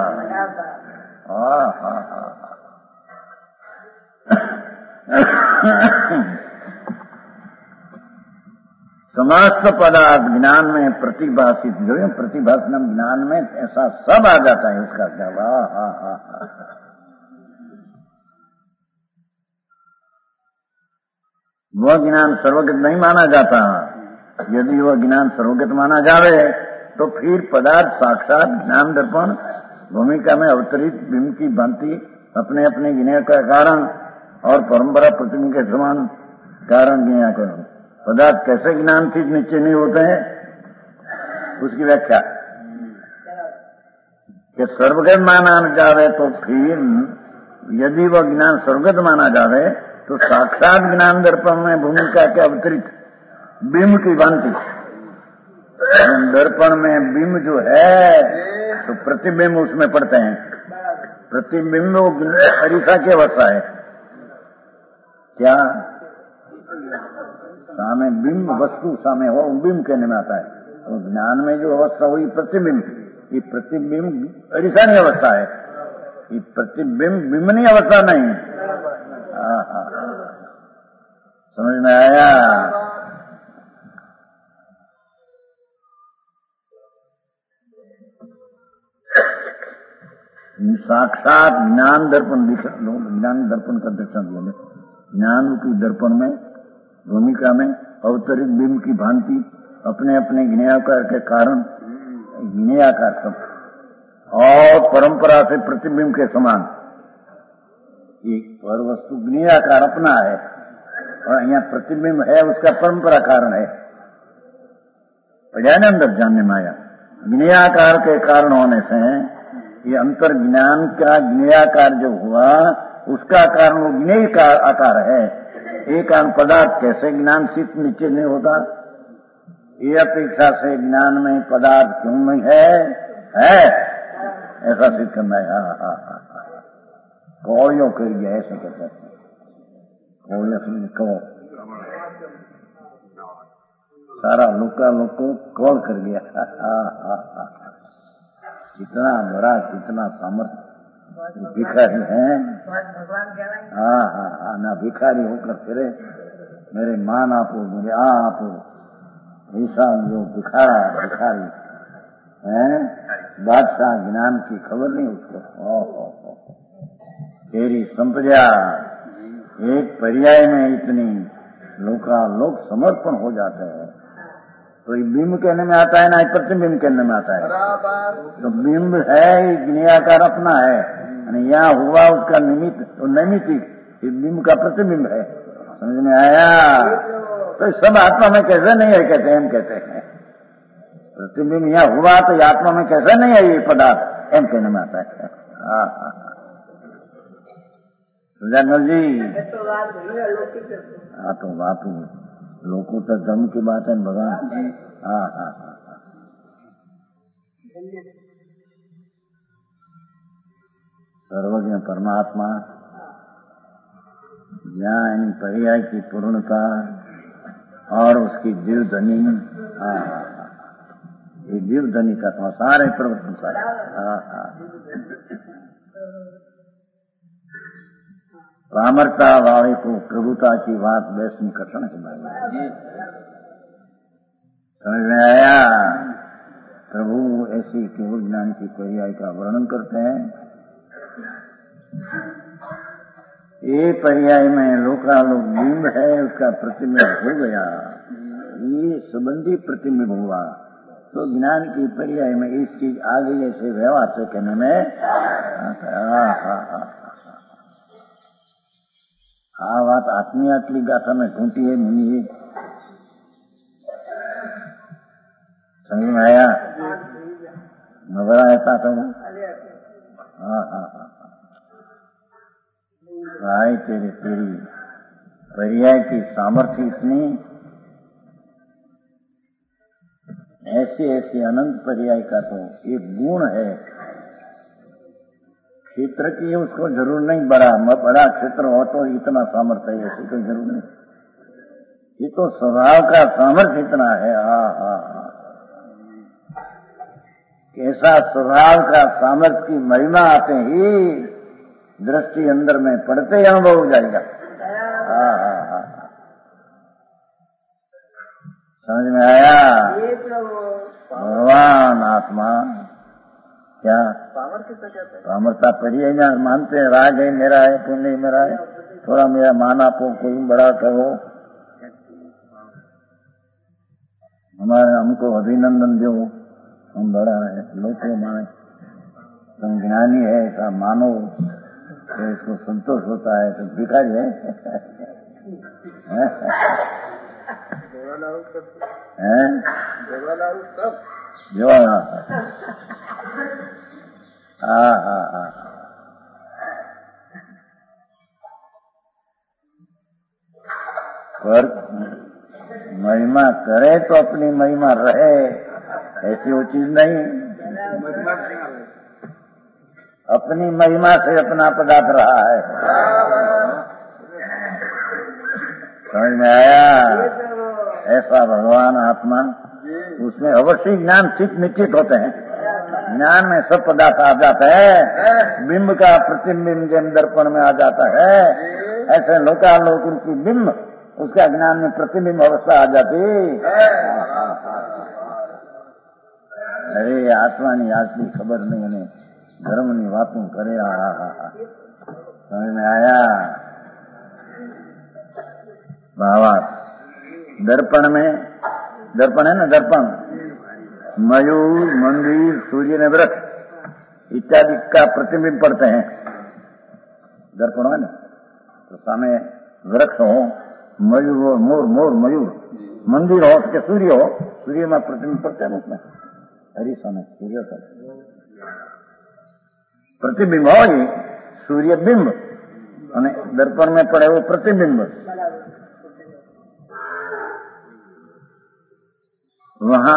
समस्त पदार्थ ज्ञान में प्रतिभाषित, जो है प्रतिभाषण ज्ञान में ऐसा सब आ जाता है, उसका क्या वह ज्ञान सर्वगत नहीं माना जाता। यदि वह ज्ञान सर्वगत माना जावे तो फिर पदार्थ साक्षात ज्ञान दर्पण भूमिका में अवतरित बिंब की भांति अपने अपने ज्ञेय का कारण और परंपरा प्रतिबिंब के समान कारण ज्ञेय करण पदार्थ कैसे ज्ञान से नीचे नहीं होते हैं, उसकी व्याख्या कि सर्वगत माना जावे तो फिर यदि वह ज्ञान सर्वगत माना जावे तो साक्षात ज्ञान दर्पण में भूमिका के अवतरित बिंब की भांति, दर्पण में बिंब जो है तो प्रतिबिंब उसमें पड़ते हैं, प्रतिबिंब अरीसा की अवस्था है क्या? सामे बिंब वस्तु सामे हो बिंब कहने में आता है, तो ज्ञान में जो अवस्था हुई प्रतिबिंब, ये प्रतिबिंब अरीसानी अवस्था है, ये प्रतिबिंब बिंबनी अवस्था नहीं। समझ में आया? साक्षात ज्ञान दर्पण, ज्ञान दर्पण का दर्शन बोले, ज्ञान की दर्पण में भूमिका में अवतरित बिंब की भांति अपने अपने ज्ञेयाकार के कारण, ज्ञेयाकार सब और परंपरा से प्रतिबिंब के समान, एक पर वस्तु ज्ञेयाकार अपना है और यहाँ प्रतिबिंब है उसका परंपरा कारण है। पढ़िया अंदर जानने में आया, ज्ञेयाकार के कारण होने से ये अंतर ज्ञान का ज्ञेयाकार जो हुआ उसका कारण वो ज्ञेय का आकार है। एक कारण पदार्थ कैसे ज्ञान सिद्ध नीचे नहीं होता, ये अपेक्षा से ज्ञान में पदार्थ क्यों नहीं है ऐसा सिद्ध करना है। कौड़ियों कर गया ऐसे कहते हैं, कौड़ियों से कहो सारा लोका लोको कौड़ कर गया। कितना बड़ा कितना सामर्थ्य भिखारी है। हाँ, ना भिखारी होकर फिरे मेरे मान आपो मुझे आपो, ऐसा जो भिखारी है, बादशाह ज्ञान की खबर नहीं उसको। तेरी संप्रजा एक पर्याय में इतनी लोक समर्पण हो जाते हैं, तो ये बिंब कहने में आता है ना, प्रतिबिंब कहने में आता है। तो बिंब है ज्ञेयाकार अपना है, यहाँ हुआ उसका निमित्त, तो नैमित्तिक बिंब का प्रतिबिंब है। समझ में आया? तो सब आत्मा में कैसे नहीं है कहते हैं, हम कहते हैं प्रतिबिंब यहाँ हुआ तो ये आत्मा में कैसे नहीं है ये पदार्थ, एम कहने में आता है। सुजानल जी, हाँ तो बात लोगों तक धर्म की बात है भगवान। हाँ, सर्वज्ञ परमात्मा ज्ञान पर्याय की पूर्णता और उसकी जीवधनी, ये जीवधनी का तो सारे प्रवर्तन सारे रामरता वाले को प्रभुता की बात वैष्णव कथन है। समझ में आया? प्रभु ऐसी केवल ज्ञान की पर्याय का वर्णन करते हैं। ये पर्याय में लोकालोक बिंब है, उसका प्रतिबिंब हो गया, ये संबंधी प्रतिबिंब हुआ, तो ज्ञान की पर्याय में इस चीज आ गई ऐसे व्यवहार से कहने में આ વાત આત્મી આટલી ગાથામાં ઢૂંઢી है मुनि समझ में आया? घबराया था तुम? हाँ हाँ हाँ। भाई तेरी पर्याय की सामर्थ्य इतनी, ऐसी अनंत पर्याय का तो एक गुण है। क्षेत्र की उसको जरूर नहीं, बड़ा क्षेत्र हो तो इतना सामर्थ्य है, ऐसी कोई जरूर नहीं। ये तो स्वभाव का सामर्थ्य इतना है। कैसा स्वभाव का सामर्थ्य की महिमा आते ही दृष्टि अंदर में पड़ते ही अनुभव हो जाएगा। समझ में आया? भगवान आत्मा क्या सामर्थ्य पर्याय में मानते हैं। राग है मेरा है, पुण्य मेरा है, थोड़ा मेरा मान आपो, कोई बड़ा कहो, हमारे हमको अभिनंदन दो, हम बड़ा है, लोग माने तुम ज्ञानी है ऐसा मानो, तो इसको संतोष होता है, तो भिखारी है। पर महिमा करे तो अपनी महिमा रहे, ऐसी वो चीज नहीं। अपनी महिमा से अपना पदार्थ रहा है। समझ में आया? ऐसा भगवान आत्मा, उसमें अवश्य ज्ञान चित निश्चित होते हैं। ज्ञान में सब पदार्थ आ जाता है। बिंब का प्रतिबिंब जैन दर्पण में आ जाता है, ऐसे लोकालोक की बिंब उसका ज्ञान में प्रतिबिंब अवस्था आ जाती। अरे आत्मा ની આજની ખબર नहीं, અને ધર્મની વાતો કરે। समझ में आया? भावार्थ दर्पण में, दर्पण है ना, दर्पण मयूर, मंदिर, सूर्य ने वृक्ष इत्यादि का प्रतिबिंब पड़ते हैं। दर्पण है ना, तो सामने वृक्ष हो, मयूर हो, मोर मयूर, मंदिर हो, उसके सूर्य हो, सूर्य में प्रतिबिंब पड़ते हैं। उसमें हरी समय सूर्य का प्रतिबिंब हो, ये सूर्य बिंब, और दर्पण में पड़े वो प्रतिबिंब। वहां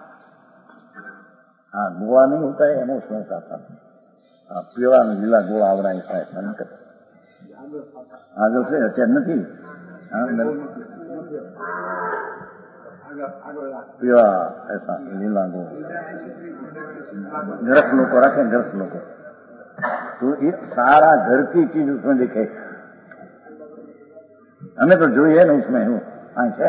गोवा नहीं होता है, उसमें था पीला लीला गोवा आवड़ा ऐसा है आगे से हत्या नहीं पीला ऐसा लीला गो ग्रस लोग रखे, ग्रस लोग तो ये सारा घर की चीज उसमें दिखे। हमें तो जो है ना उसमें हूँ क्या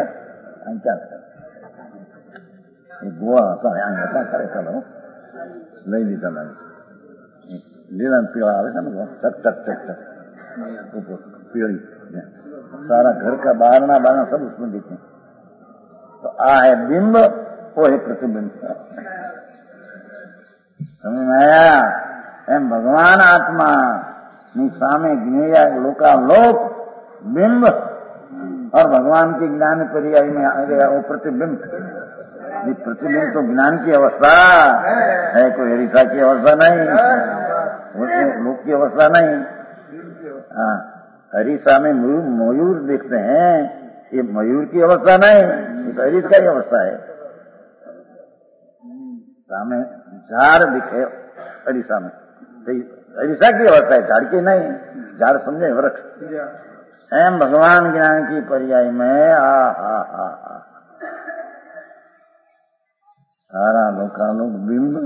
गोवा હતા કરે ચલો લઈ લીધા લાગે લીલા પીળા આવે છે ને ચક चक चक चक पीड़ी सारा घर का बारना सब उसमें दिखे। तो आ है बिंब, वो है प्रतिबिंब। समझ में आया? एम भगवान आत्मा ની સામે જ્ઞેય लोकालोक बिंब और भगवान के ज्ञान पर्याय में आ गया वो प्रतिबिंब। प्रतिबिंब तो ज्ञान की अवस्था है, कोई हरिता की अवस्था नहीं, लोक की अवस्था नहीं। हरिसा में मयूर देखते हैं, ये मयूर की अवस्था नहीं, ये तो हरित का ही अवस्था है। सामने झाड़ दिखे हरिसा में, हरिसा की अवस्था है, झाड़ की नहीं। झाड़ समझे वृक्ष। एम भगवान ज्ञान की पर्याय में सारा लोकालोक बिंब,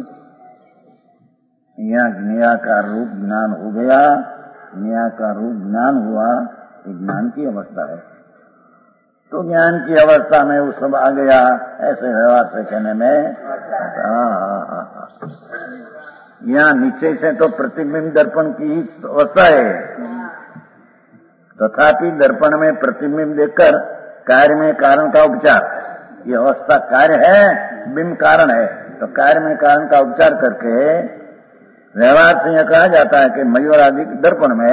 यहाँ ज्ञाकार रूप ज्ञान हो गया, ज्ञाकार रूप ज्ञान हुआ, ये ज्ञान की अवस्था है। तो ज्ञान की अवस्था में वो सब आ गया, ऐसे व्यवहार से कहने में। यहाँ नीचे से तो प्रतिबिंब दर्पण की अवस्था है, तथापि दर्पण में प्रतिबिंब देखकर कार्य में कारण का उपचार, ये अवस्था कार्य है, बिंब कारण है, तो कार्य में कारण का उपचार करके व्यवहार से यह कहा जाता है कि मयूर आदि दर्पण में है।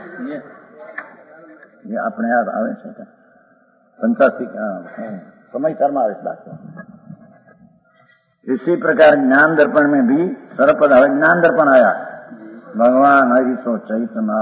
ये अपने आप आवे છે पंचासी समय शर्मा आवेश बात इसी प्रकार ज्ञान दर्पण में भी सर्वपद ज्ञान दर्पण आया। भगवान हरि सो चैतना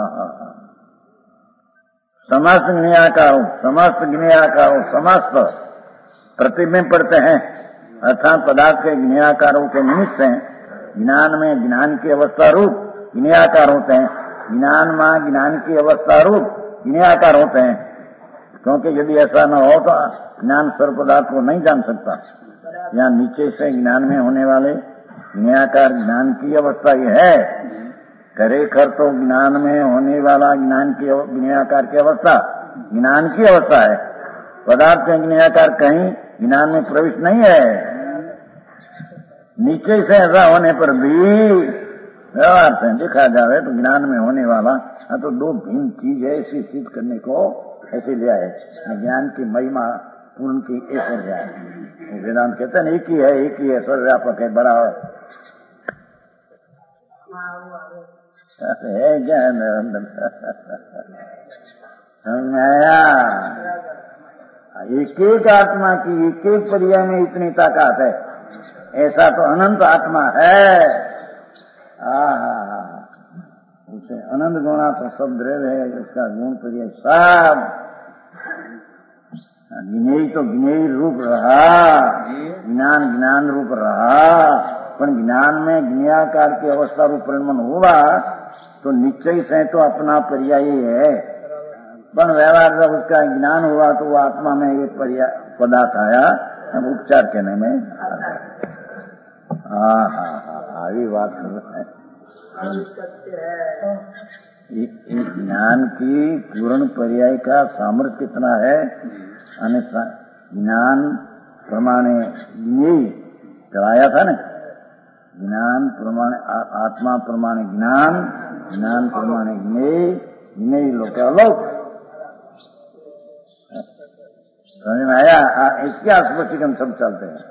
समस्त ज्ञाकारों समस्त प्रतिबिंब पड़ते हैं, अर्थात पदार्थ के ज्ञाकारों के निमित्त से ज्ञान में ज्ञान की अवस्था रूप ज्ञाकार होते हैं, ज्ञान में ज्ञान की अवस्था रूप ज्ञाकार होते हैं। क्योंकि यदि ऐसा न हो तो ज्ञान सर्व पदार्थ को नहीं जान सकता। यहाँ नीचे से ज्ञान में होने वाले ज्ञाकार ज्ञान की अवस्था यह है, करे कर तो ज्ञान में होने वाला ज्ञान की ज्ञाकार की अवस्था ज्ञान की अवस्था है। पदार्थ के ज्ञाकार कहीं ज्ञान में प्रवेश नहीं है। नीचे से ऐसा होने पर भी व्यवहार से देखा जाए तो ज्ञान में होने वाला तो दो भिन्न चीज है, इसी सिद्ध करने को ऐसे लिया है। ज्ञान की महिमा पूर्ण की एक हो जाए। वेदांत कहते हैं एक ही है सर्वव्यापक है, बड़ा है ज्ञान एक एक आत्मा की एक एक पर्याय में इतनी ताकत है, ऐसा तो अनंत आत्मा है। उसे अनंत गुणा तो सब द्रव्य है, उसका गुण पर्याय सब ज्ञेय तो ज्ञेय रूप रहा, ज्ञान रूप रहा, पर ज्ञान में ज्ञाकार की अवस्था रूप परिणमन हुआ तो निश्चय से तो अपना पर्याय है। पर व्यवहार जब उसका ज्ञान हुआ तो वो आत्मा में एक पर्याय पदार्थ आया, अब उपचार कहने में अभी बात कर रहे हैं। ज्ञान की पूर्ण पर्याय का सामर्थ्य कितना है, ज्ञान प्रमाणे ज्ञेय कराया था ना, ज्ञान प्रमाणे आत्मा प्रमाणे ज्ञान, ज्ञान प्रमाणे ज्ञेय, ज्ञेय लोकालोक। समझ में आया? इसके आसपास हम सब चलते हैं।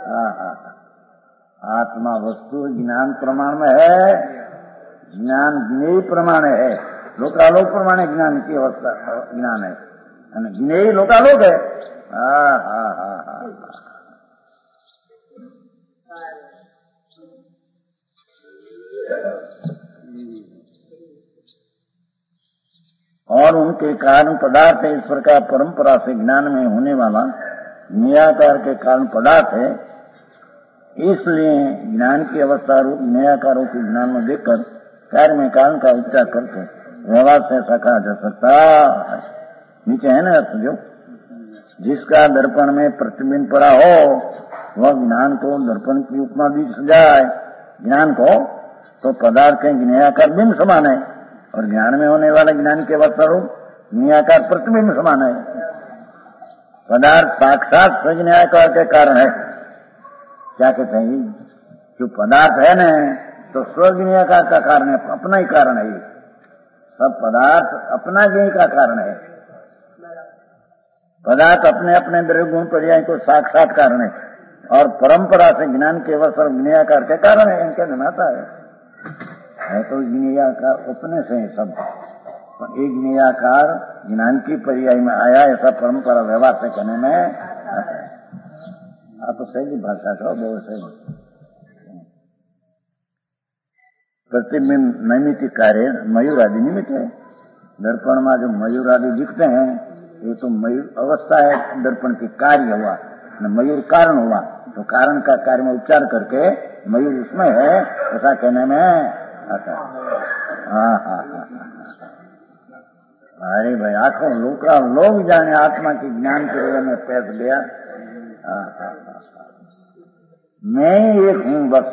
आत्मा वस्तु ज्ञान प्रमाण में है, ज्ञान ज्ञेय प्रमाण है, लोकालोक प्रमाणे ज्ञान की अवस्था ज्ञान है, ज्ञेय लोकालोक है। और उनके कारण पदार्थ है। इस प्रकार परंपरा से ज्ञान में होने वाला निराकार के कारण पदार्थ है। इसलिए ज्ञान की अवस्था रूप निराकारों के ज्ञान में देखकर कार्य में कारण का उपचार करके व्यवहार से ऐसा कहा जा सकता है। नीचे है ना जो जिसका दर्पण में प्रतिबिंब पड़ा हो वह ज्ञान को दर्पण की उपमा दी जाए। ज्ञान को तो पदार्थ के ज्ञाकार बिंब समान है और ज्ञान में होने वाला ज्ञान के अवस्था रूप ज्ञाकार प्रतिबिंब समान है। पदार्थ साक्षात स्वज्ञाकार के कारण है। क्या कहते हैं, जो पदार्थ है न तो स्वज्ञाकार का कारण है, अपना ही कारण है। सब पदार्थ अपना ज्ञेय का कारण है। पदार्थ अपने अपने द्रव्य गुण पर्याय को साक्षात कारण है और परंपरा से ज्ञान के अवसर ज्ञेयाकार के कारण है। इनके निर्माता है तो ज्ञेयाकार अपने से सब एक ज्ञेयाकार ज्ञान की पर्याय में आया, ऐसा परंपरा व्यवहार से कहने में आता है। आप सही भाषा का बहुत सही। प्रतिबिंब नैमित्तिक कार्य मयूर आदि निमित्त है। दर्पण में जो मयूर आदि दिखते हैं ये तो मयूर अवस्था है, दर्पण के कार्य हुआ, मयूर कारण हुआ, तो कारण का कार्य में उपचार करके मयूर उसमें है ऐसा कहने में आता है। अरे भाई आंखों लोग जाने आत्मा की ज्ञान के हृदय में पैस गया। मैं एक हूं बस।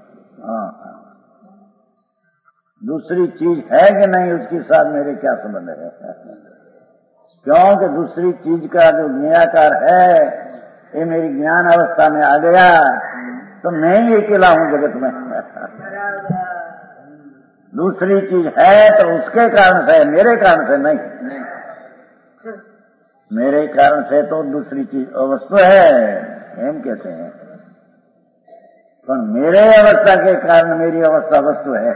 दूसरी चीज है कि नहीं उसके साथ मेरे क्या संबंध है? क्योंकि दूसरी चीज का जो ज्ञाकार है ये मेरी ज्ञान अवस्था में आ गया तो मैं ही अकेला हूं जगत में। दूसरी चीज है तो उसके कारण से, मेरे कारण से नहीं। मेरे कारण से तो दूसरी चीज वस्तु है हम कहते हैं, पर मेरे अवस्था के कारण मेरी अवस्था वस्तु है।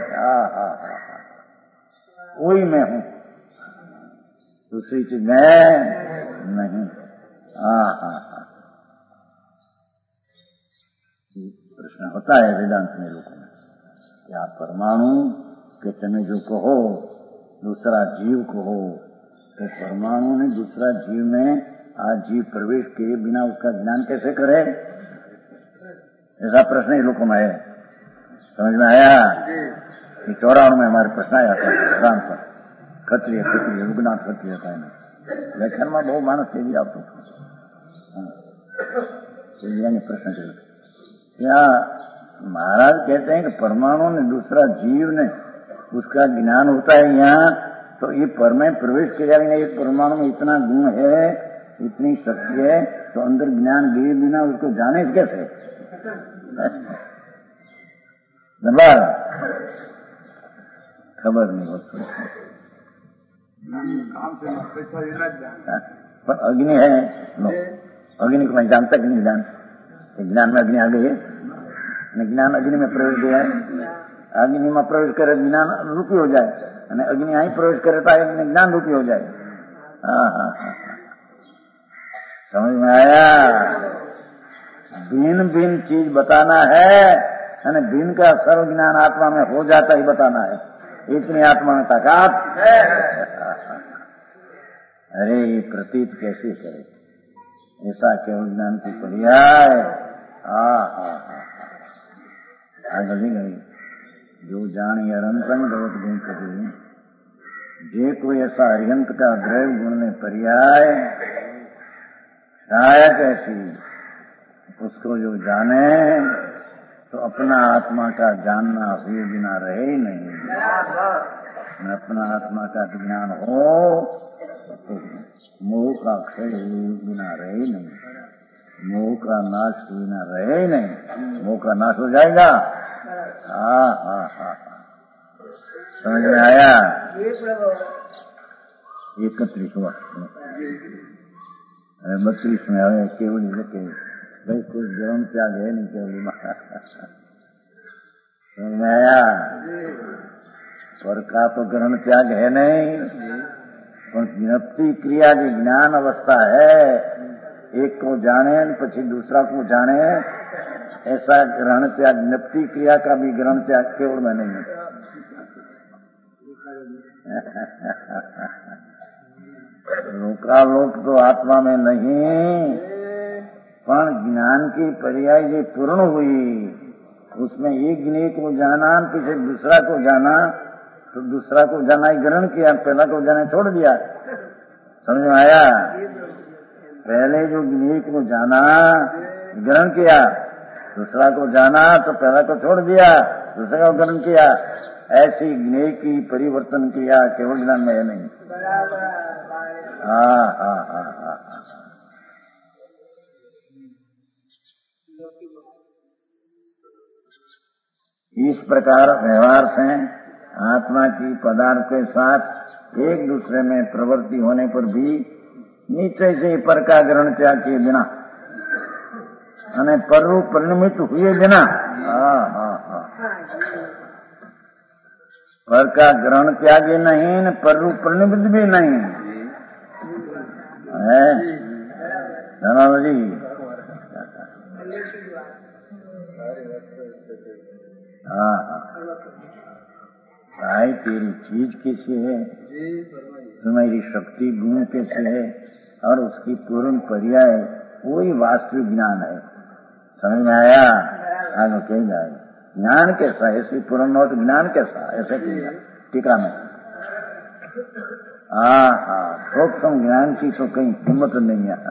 वही मैं हूं, दूसरी चीज मैं नहीं। प्रश्न होता है वेदांत में लोगों में, क्या परमाणु के तुम्हें जो कहो दूसरा जीव कहो, तो परमाणु ने दूसरा जीव में आज जीव प्रवेश किए बिना उसका ज्ञान कैसे करे? ऐसा प्रश्न ही लोगों में है। समझ में आया? 54 में हमारे प्रश्न आया था राम पर, क्षत्रिय रघुनाथ क्षत्रिय था लेखन में बहु मानस से भी आपको प्रश्न करे क्या महाराज कहते हैं कि परमाणु ने दूसरा जीव ने उसका ज्ञान होता है यहाँ, तो ये पर में प्रवेश किया गया, एक परमाणु में इतना गुण है, इतनी शक्ति है, तो अंदर ज्ञान दिए बिना उसको जाने कैसे? खबर नहीं होती पर अग्नि है नो, अग्नि को मैं जानता कि नहीं जान, ज्ञान में अग्नि आ गई है, ज्ञान अग्नि में प्रवेश किया है, अग्नि में प्रवेश करे ज्ञान रूपी हो जाए, अग्नि यहीं प्रवेश करे तो ज्ञान रूपी हो जाए। समझ में आया? भिन्न भिन्न चीज बताना है, भिन्न का सर्व ज्ञान आत्मा में हो जाता ही बताना है, इतनी आत्मा में ताकत है। अरे ये प्रतीत कैसे करे, ऐसा केवल ज्ञान की पर्याय। आगे गई जो जानी अरंतन बहुत गुण करी, जे कोई ऐसा अरिहंत का द्रव्य गुण में पर्याय शायद ऐसी, उसको जो जाने तो अपना आत्मा का जानना हुए बिना रहे ही नहीं। अपना आत्मा का ज्ञान हो तो मोह का क्षय हुए बिना रहे ही नहीं, मोह का नाश हुए बिना रहे ही नहीं, मोह का नाश हो जाएगा। समझ में आया? 31वां 32 में आए केवल लेके भाई कुछ जन्म त्याग है नहीं केवल। समझ में आया? स्वर का तो ग्रहण त्याग है नहीं, पर ज्ञप्ति क्रिया की ज्ञान अवस्था है, एक को जाने पछी दूसरा को जाने, ऐसा ग्रहण त्याग ज्ञप्ति क्रिया का भी ग्रहण त्याग केवल में नहीं है। लोकालोक तो आत्मा में नहीं, पर ज्ञान की पर्याय जो पूर्ण हुई उसमें एक को जाना, पीछे दूसरा को जाना, तो दूसरा को जाना ही ग्रहण किया, पहला को जाना छोड़ दिया। समझ में आया? पहले जो एक को जाना ग्रहण किया, दूसरा को जाना तो पहला को छोड़ दिया, दूसरा को ग्रहण किया। ऐसी ज्ञेय की परिवर्तन किया केवल ज्ञान में है नहीं। इस प्रकार व्यवहार से आत्मा की पदार्थ के साथ एक दूसरे में प्रवृत्ति होने पर भी नीचे से पर का ग्रहण त्याग किए बिना, पर परिणमित हुए बिना, पर का ग्रहण त्यागी नहीं, पर परिणमित भी नहीं है। जी भाई तेरी चीज कैसी है, तुम्हारी शक्ति गुण कैसे है, और उसकी पूर्ण पर्याय वही वास्तविक ज्ञान है। समझ में आया? आगे कह जाए ज्ञान कैसा, ऐसी पूर्ण हो तो ज्ञान कैसा, ऐसे कहेगा टीका में। सूक्ष्म ज्ञान की तो कहीं कीमत नहीं है।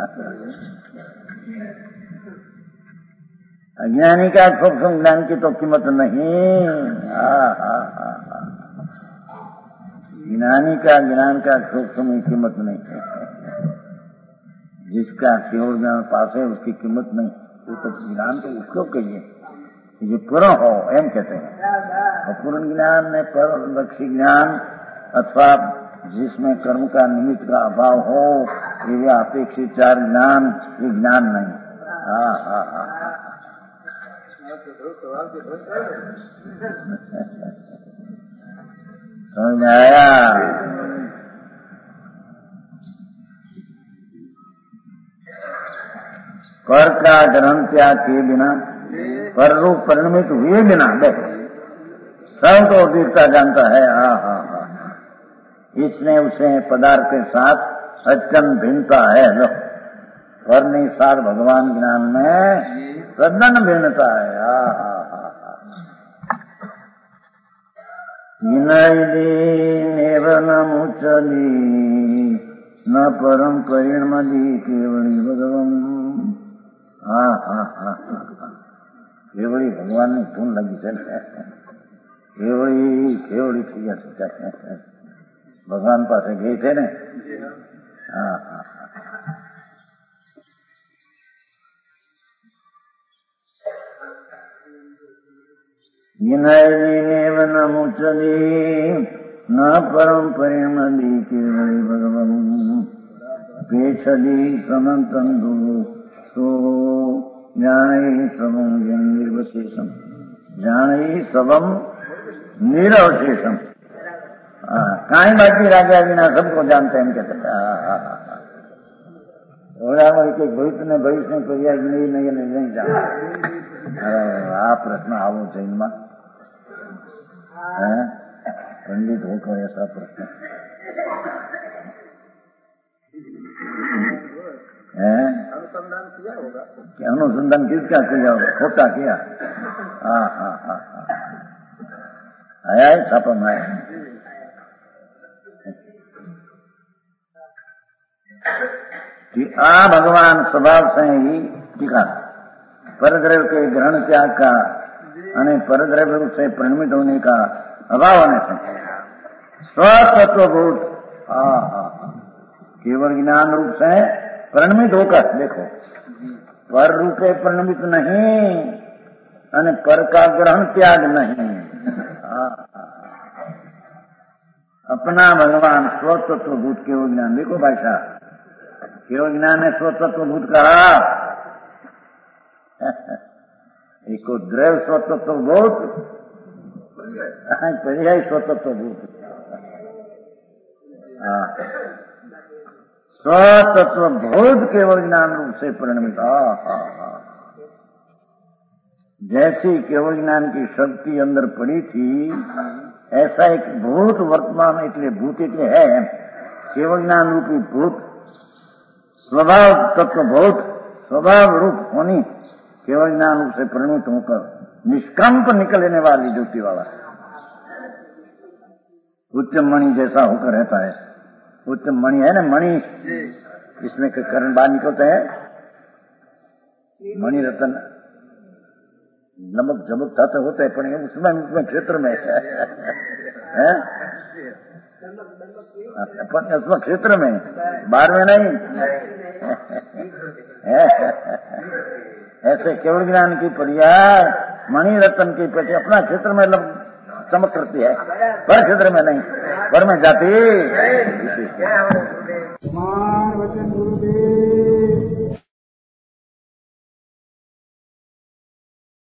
अज्ञानी का सूक्ष्म ज्ञान की तो कीमत नहीं। ज्ञानी का ज्ञान का सूक्ष्म की कीमत नहीं है। जिसका केवल ज्ञान पास है उसकी कीमत नहीं, वो तो ज्ञान तो उसको कहिए ये पूर्ण हो, एम कहते हैं। और पूर्ण ज्ञान में परलक्षी ज्ञान अथवा जिसमें कर्म का निमित्त का अभाव हो, ये अपेक्षित चार ज्ञान, ये ज्ञान नहीं। समझ में आया? पर का ग्रहण त्याग किए बिना पर रूप परिणमित हुए बिना देख सब तो दिखता जानता है। इसने उसे पदार्थ के साथ अत्यंत भिन्नता है। लो पर निसार भगवान ज्ञान में सदन भिन्नता है। न मुचली न परम परिणमदी केवली भगवान। केवली भगवान ની ધૂન લાગી છે ને કેવડી થઈ ગયા છે ભગવાન પાસે ગઈ છે ને। વિનયદેવ ન મુચલી ન પરમ પરિણમદી કેવળી ભગવાન પેછદી સમંતંદુ તો જાણે સવમ નિર્વશેષમ જાણે સવમ निरवशेषम। काई बाकी राजा बिना सबको जानते हैं कहते हैं। भविष्य ने पर्याय नहीं जाना। आ प्रश्न आवो चाहिए पंडित होकर ऐसा प्रश्न अनुसंधान किया होगा। अनुसंधान किसका किया होगा? खोटा किया। आया है छापा में आया कि भगवान स्वभाव से ही टीका परद्रव्य के ग्रहण त्याग का अने परद्रव्य रूप से परिणमित होने का अभाव होने से स्वतत्वभूत केवल ज्ञान रूप से परिणमित होकर देखो पर रूपे परिणमित नहीं अने पर का ग्रहण त्याग नहीं। अपना भगवान स्वतत्वभूत केवल ज्ञान। देखो भाई साहब केवल ज्ञान है स्वतत्वभूत कहा। एक द्रव्य स्वतत्वभूत पर्याय स्वतत्वभूत स्वतत्वभूत केवल ज्ञान रूप से परिणमित। जैसी केवल ज्ञान की शक्ति अंदर पड़ी थी ऐसा एक भूत वर्तमान इसलिए भूत इसलिए है केवल ज्ञान रूपी भूत स्वभाव तत्व भूत स्वभाव रूप होनी केवल ज्ञान रूप से परिणत होकर निष्कंप निकलने वाली ज्योति वाला उच्च मणि जैसा होकर रहता है। उच्च मणि है ना मणि इसमें करण बाहर निकलते हैं मणि रतन नमक झमक खाते होते हैं पर उसमें क्षेत्र में है उसमें क्षेत्र में बाहर में नहीं। ऐसे केवल ज्ञान की पर्याय मणि रत्न की प्रति अपना क्षेत्र में चमक करती है पर क्षेत्र में नहीं पर में जाती। मान वचन गुरुदेव